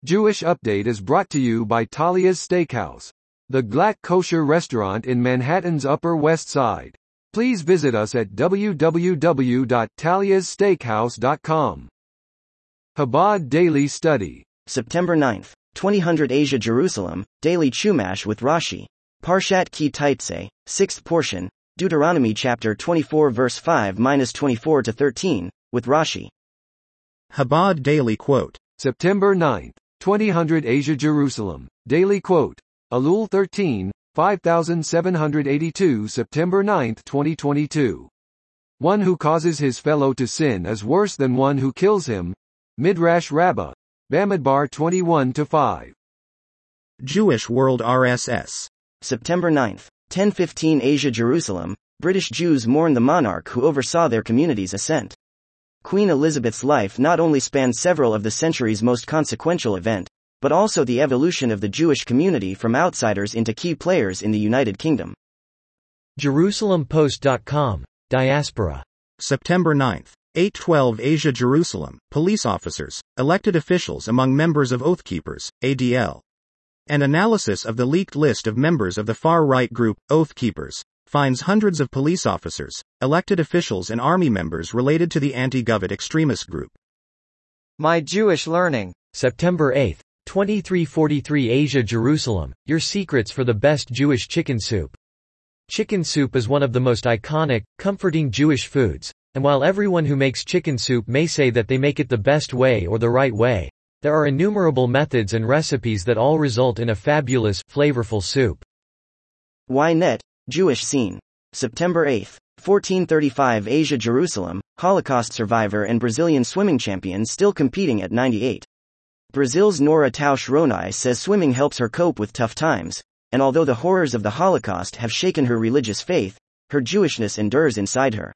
Jewish Update is brought to you by Talia's Steakhouse, the Glatt kosher restaurant in Manhattan's Upper West Side. Please visit us at www.taliassteakhouse.com. Chabad Daily Study. September 9th, 2000 Asia Jerusalem, Daily Chumash with Rashi. Parshat Ki Taitse, 6th portion, Deuteronomy chapter 24 verse 5-24 to 13, with Rashi. Chabad Daily Quote. September 9th, 2000 Asia Jerusalem, Daily Quote. Elul 13, 5782 September 9, 2022. One who causes his fellow to sin is worse than one who kills him. Midrash Rabbah, Bamidbar 21-5. Jewish World RSS. September 9th, 1015 Asia Jerusalem, British Jews mourn the monarch who oversaw their community's ascent. Queen Elizabeth's life not only spanned several of the century's most consequential events, but also the evolution of the Jewish community from outsiders into key players in the United Kingdom. JerusalemPost.com, Diaspora. September 9th, 812 Asia Jerusalem, police officers, elected officials among members of Oath Keepers, ADL. An analysis of the leaked list of members of the far-right group, Oath Keepers, finds hundreds of police officers, elected officials and army members related to the anti-Government extremist group. My Jewish Learning. September 8th, 2343 Asia Jerusalem, your secrets for the best Jewish chicken soup. Chicken soup is one of the most iconic, comforting Jewish foods, and while everyone who makes chicken soup may say that they make it the best way or the right way, there are innumerable methods and recipes that all result in a fabulous, flavorful soup. Ynet, Jewish Scene. September 8th, 1435 Asia Jerusalem, Holocaust survivor and Brazilian swimming champion still competing at 98. Brazil's Nora Tausch Ronai says swimming helps her cope with tough times, and although the horrors of the Holocaust have shaken her religious faith, her Jewishness endures inside her.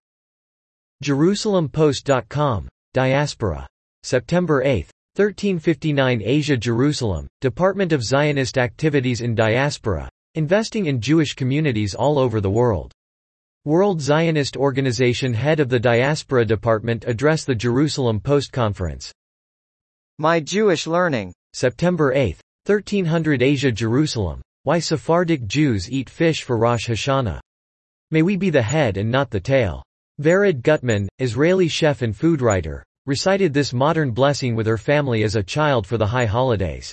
JerusalemPost.com, Diaspora. September 8th, 1359 Asia Jerusalem, Department of Zionist Activities in Diaspora, investing in Jewish communities all over the world. World Zionist Organization head of the Diaspora Department addressed the Jerusalem Post Conference. My Jewish Learning. September 8th, 1300 Asia Jerusalem, why Sephardic Jews eat fish for Rosh Hashanah. May we be the head and not the tail. Vered Gutman, Israeli chef and food writer, recited this modern blessing with her family as a child for the high holidays.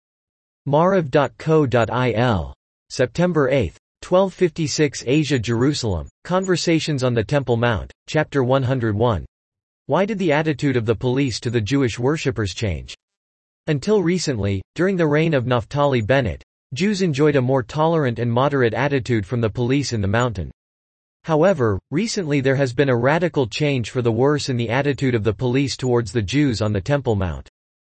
Marav.co.il. September 8th, 1256 Asia Jerusalem, Conversations on the Temple Mount, Chapter 101. Why did the attitude of the police to the Jewish worshippers change? Until recently, during the reign of Naftali Bennett, Jews enjoyed a more tolerant and moderate attitude from the police in the mountain. However, recently there has been a radical change for the worse in the attitude of the police towards the Jews on the Temple Mount.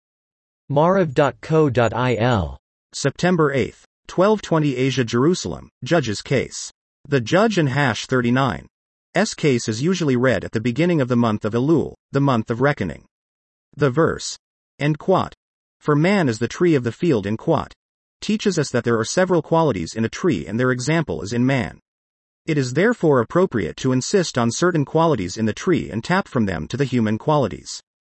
Marav.co.il. September 8th, 1220 Asia Jerusalem, Judge's Case. The Judge and Hash 39. S case is usually read at the beginning of the month of Elul, the month of reckoning. The verse, and quat, for man is the tree of the field in quat, teaches us that there are several qualities in a tree and their example is in man. It is therefore appropriate to insist on certain qualities in the tree and tap from them to the human qualities.